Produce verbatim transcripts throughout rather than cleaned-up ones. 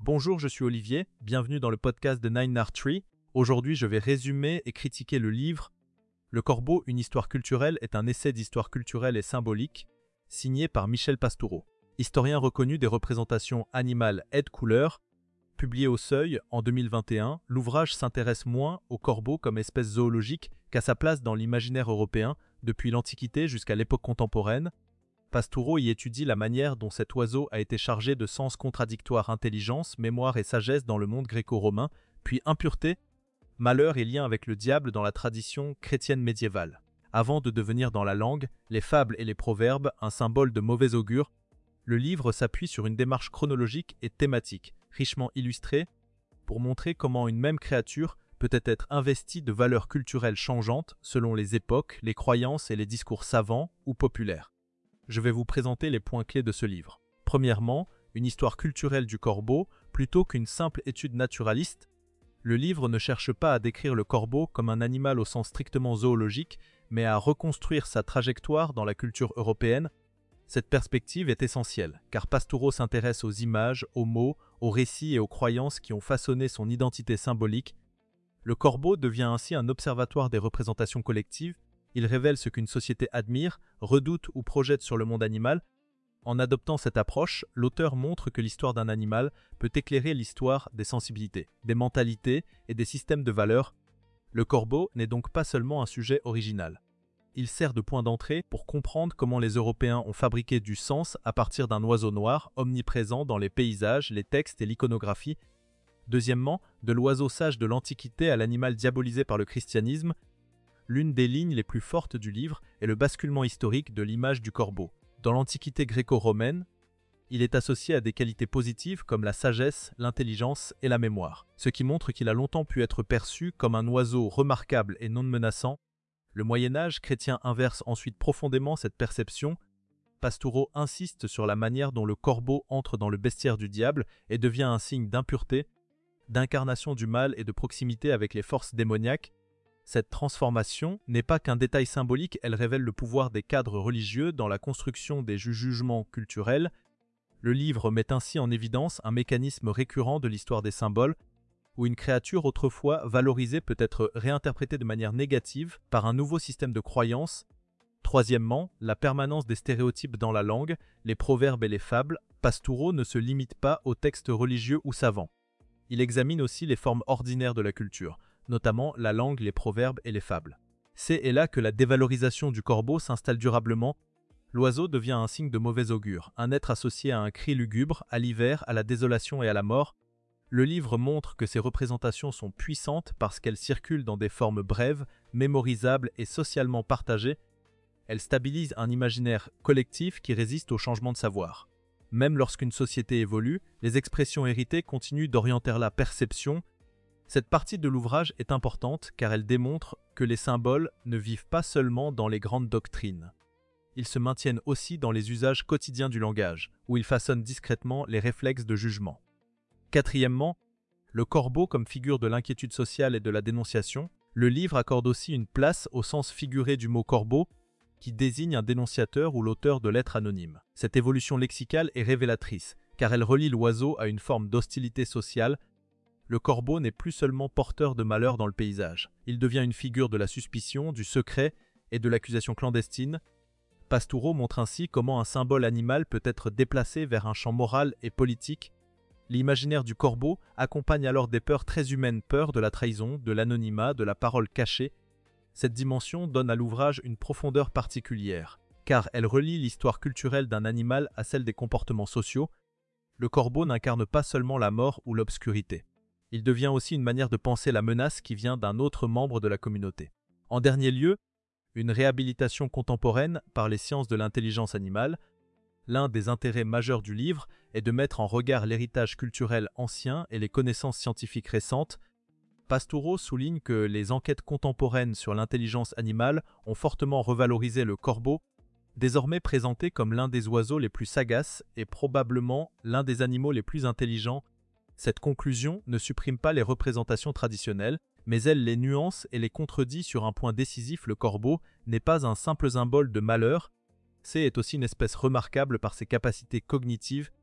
Bonjour, je suis Olivier, bienvenue dans le podcast de Nine Art Tree. Aujourd'hui, je vais résumer et critiquer le livre Le Corbeau, une histoire culturelle est un essai d'histoire culturelle et symbolique, signé par Michel Pastoureau, historien reconnu des représentations animales et de couleurs. Publié au Seuil en deux mille vingt et un, l'ouvrage s'intéresse moins au corbeau comme espèce zoologique qu'à sa place dans l'imaginaire européen depuis l'Antiquité jusqu'à l'époque contemporaine. Pastoureau y étudie la manière dont cet oiseau a été chargé de sens contradictoires intelligence, mémoire et sagesse dans le monde gréco-romain, puis impureté, malheur et lien avec le diable dans la tradition chrétienne médiévale. Avant de devenir dans la langue, les fables et les proverbes un symbole de mauvais augure, le livre s'appuie sur une démarche chronologique et thématique, richement illustrée, pour montrer comment une même créature peut être investie de valeurs culturelles changeantes selon les époques, les croyances et les discours savants ou populaires. Je vais vous présenter les points clés de ce livre. Premièrement, une histoire culturelle du corbeau plutôt qu'une simple étude naturaliste. Le livre ne cherche pas à décrire le corbeau comme un animal au sens strictement zoologique, mais à reconstruire sa trajectoire dans la culture européenne. Cette perspective est essentielle, car Pastoureau s'intéresse aux images, aux mots, aux récits et aux croyances qui ont façonné son identité symbolique. Le corbeau devient ainsi un observatoire des représentations collectives. Il révèle ce qu'une société admire, redoute ou projette sur le monde animal. En adoptant cette approche, l'auteur montre que l'histoire d'un animal peut éclairer l'histoire des sensibilités, des mentalités et des systèmes de valeurs. Le corbeau n'est donc pas seulement un sujet original. Il sert de point d'entrée pour comprendre comment les Européens ont fabriqué du sens à partir d'un oiseau noir omniprésent dans les paysages, les textes et l'iconographie. Deuxièmement, de l'oiseau sage de l'Antiquité à l'animal diabolisé par le christianisme, l'une des lignes les plus fortes du livre est le basculement historique de l'image du corbeau. Dans l'Antiquité gréco-romaine, il est associé à des qualités positives comme la sagesse, l'intelligence et la mémoire, ce qui montre qu'il a longtemps pu être perçu comme un oiseau remarquable et non menaçant. Le Moyen-Âge chrétien inverse ensuite profondément cette perception. Pastoureau insiste sur la manière dont le corbeau entre dans le bestiaire du diable et devient un signe d'impureté, d'incarnation du mal et de proximité avec les forces démoniaques. Cette transformation n'est pas qu'un détail symbolique, elle révèle le pouvoir des cadres religieux dans la construction des ju- jugements culturels. Le livre met ainsi en évidence un mécanisme récurrent de l'histoire des symboles, où une créature autrefois valorisée peut être réinterprétée de manière négative par un nouveau système de croyances. Troisièmement, la permanence des stéréotypes dans la langue, les proverbes et les fables. Pastoureau ne se limite pas aux textes religieux ou savants. Il examine aussi les formes ordinaires de la culture, notamment la langue, les proverbes et les fables. C'est et là que la dévalorisation du corbeau s'installe durablement. L'oiseau devient un signe de mauvais augure, un être associé à un cri lugubre, à l'hiver, à la désolation et à la mort. Le livre montre que ces représentations sont puissantes parce qu'elles circulent dans des formes brèves, mémorisables et socialement partagées. Elles stabilisent un imaginaire collectif qui résiste au changement de savoir. Même lorsqu'une société évolue, les expressions héritées continuent d'orienter la perception. Cette partie de l'ouvrage est importante car elle démontre que les symboles ne vivent pas seulement dans les grandes doctrines. Ils se maintiennent aussi dans les usages quotidiens du langage, où ils façonnent discrètement les réflexes de jugement. Quatrièmement, le corbeau comme figure de l'inquiétude sociale et de la dénonciation. Le livre accorde aussi une place au sens figuré du mot corbeau, qui désigne un dénonciateur ou l'auteur de lettres anonymes. Cette évolution lexicale est révélatrice, car elle relie l'oiseau à une forme d'hostilité sociale. Le corbeau n'est plus seulement porteur de malheur dans le paysage. Il devient une figure de la suspicion, du secret et de l'accusation clandestine. Pastoureau montre ainsi comment un symbole animal peut être déplacé vers un champ moral et politique. L'imaginaire du corbeau accompagne alors des peurs très humaines, peur de la trahison, de l'anonymat, de la parole cachée. Cette dimension donne à l'ouvrage une profondeur particulière, car elle relie l'histoire culturelle d'un animal à celle des comportements sociaux. Le corbeau n'incarne pas seulement la mort ou l'obscurité. Il devient aussi une manière de penser la menace qui vient d'un autre membre de la communauté. En dernier lieu, une réhabilitation contemporaine par les sciences de l'intelligence animale. L'un des intérêts majeurs du livre est de mettre en regard l'héritage culturel ancien et les connaissances scientifiques récentes. Pastoureau souligne que les enquêtes contemporaines sur l'intelligence animale ont fortement revalorisé le corbeau, désormais présenté comme l'un des oiseaux les plus sagaces et probablement l'un des animaux les plus intelligents. Cette conclusion ne supprime pas les représentations traditionnelles, mais elle les nuance et les contredit sur un point décisif. Le corbeau n'est pas un simple symbole de malheur, c'est est aussi une espèce remarquable par ses capacités cognitives.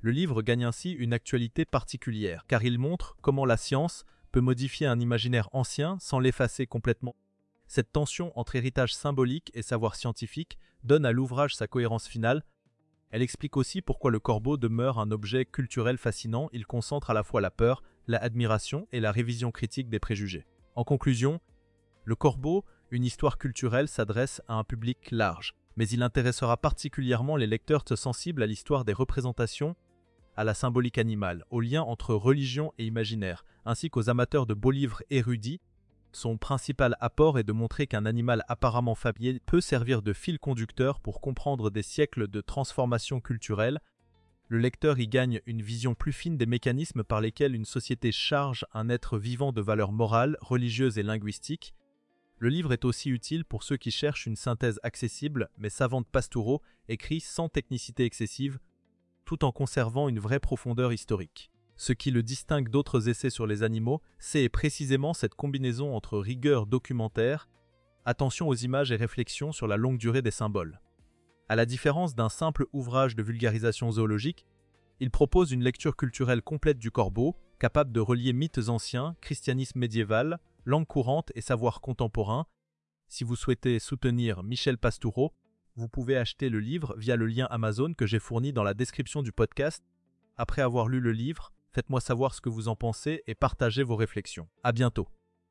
Le livre gagne ainsi une actualité particulière, car il montre comment la science peut modifier un imaginaire ancien sans l'effacer complètement. Cette tension entre héritage symbolique et savoir scientifique donne à l'ouvrage sa cohérence finale. Elle explique aussi pourquoi le corbeau demeure un objet culturel fascinant. Il concentre à la fois la peur, la admiration et la révision critique des préjugés. En conclusion, Le Corbeau, une histoire culturelle, s'adresse à un public large, mais il intéressera particulièrement les lecteurs sensibles à l'histoire des représentations, à la symbolique animale, au lien entre religion et imaginaire, ainsi qu'aux amateurs de beaux livres érudits. Son principal apport est de montrer qu'un animal apparemment familier peut servir de fil conducteur pour comprendre des siècles de transformation culturelle. Le lecteur y gagne une vision plus fine des mécanismes par lesquels une société charge un être vivant de valeurs morales, religieuses et linguistiques. Le livre est aussi utile pour ceux qui cherchent une synthèse accessible mais savante. Pastoureau écrit sans technicité excessive, tout en conservant une vraie profondeur historique. Ce qui le distingue d'autres essais sur les animaux, c'est précisément cette combinaison entre rigueur documentaire, attention aux images et réflexion sur la longue durée des symboles. À la différence d'un simple ouvrage de vulgarisation zoologique, il propose une lecture culturelle complète du corbeau, capable de relier mythes anciens, christianisme médiéval, langue courante et savoir contemporain. Si vous souhaitez soutenir Michel Pastoureau, vous pouvez acheter le livre via le lien Amazon que j'ai fourni dans la description du podcast. Après avoir lu le livre, faites-moi savoir ce que vous en pensez et partagez vos réflexions. À bientôt.